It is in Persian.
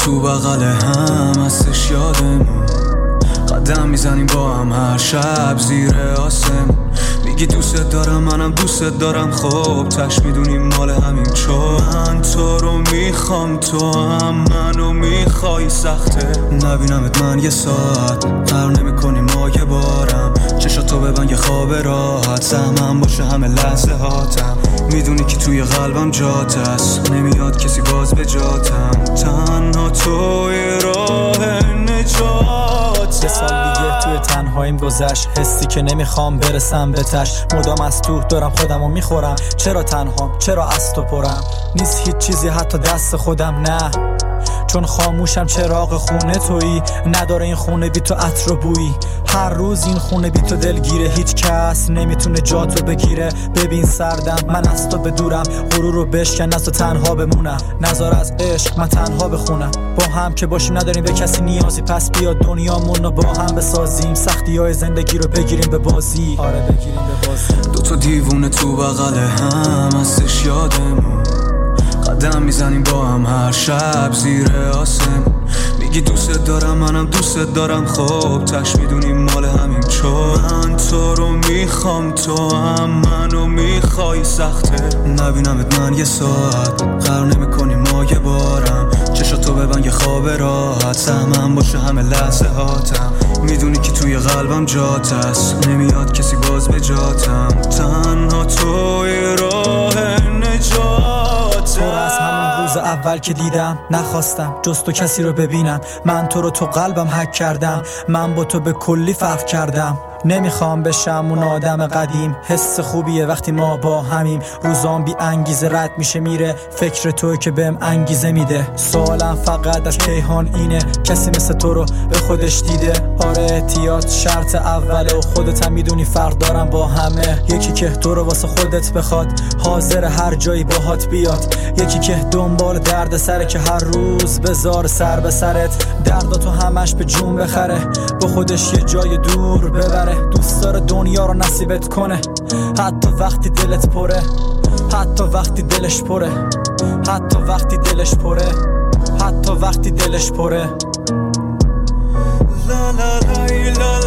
تو بغل هم هستش یادمون، قدم میزنیم با هم هر شب زیر آسمون. میگی دوست دارم منم دوست دارم، خب تش میدونیم مال همین، چون من تو رو میخوام تو هم منو میخوای. سخته نبینمت من یه ساعت، قرار نمیکنی ما یه بارم، چشاتو ببن یه خواب راحت، سهمم باشه همه لحظه هاتم. میدونی که توی قلبم جات هست، نمیاد کسی باز به جاتم، تنها توی راه نجات. یه سال دیگه توی تنهاییم گذشت، حسی که نمیخوام برسم به تش، مدام از تو دارم خودمو میخورم. چرا تنهام، چرا از تو پرم، نیست هیچ چیزی حتی دست خودم، نه چون خاموشم. چراغ خونه تویی، نداره این خونه بی تو عطر و بویی، هر روز این خونه بی تو دلگیره، هیچ کس نمیتونه جاتو بگیره. ببین سردم من از تو بدورم، غرور رو بشکن از تو تنها بمونم، نذار از عشق من تنها بخونم. با هم که باشیم نداریم به کسی نیازی، پس بیا دنیامون رو با هم بسازیم، سختی‌های زندگی رو بگیریم به بازی. آره بگیریم به بازی. دوتا دیوونه تو بغل هم هستش یادمون، قدم میزنیم با هم هر شب زیر آسمون. میگی دوست دارم منم دوست دارم، خب تش میدونیم مال همین، چون من تو رو میخوام تو هم منو میخوای. سخته نبینمت من یه ساعت، قرار نمیکنی ما یه بارم، چشاتو ببن یه خواب راحت، سهمم باشه همه لحظه هاتم. میدونی که توی قلبم جات هست، نمیاد کسی باز به جاتم، تنها توی راه نجات. تو رو از همون روز اول که دیدم نخواستم جز تو کسی رو ببینم، من تو رو تو قلبم حک کردم، من با تو به کلی فرق کردم. نمیخوام بشم اون آدم قدیم، حس خوبیه وقتی ما با همیم، روزام بی انگیزه رد میشه میره، فکر توی که بهم انگیزه میده. سوالم فقط از کیهان اینه، کسی مثل تو رو به خودش دیده؟ آره احتیاط شرط اوله و خودت هم میدونی فرق دارم با همه، یکی که تو رو واسه خودت بخواد، حاضر هر جایی باهات بیاد، یکی که دنبال درد سره که هر روز بذار سر به سرت، درداتو همش به جون بخره، با خودش یه جای دور ببره، دوست داره دنیا رو نصیبت کنه، حتی وقتی دلت پره، حتی وقتی دلش پره، حتی وقتی دلش پره، حتی وقتی دلش پره. لا لا لا لا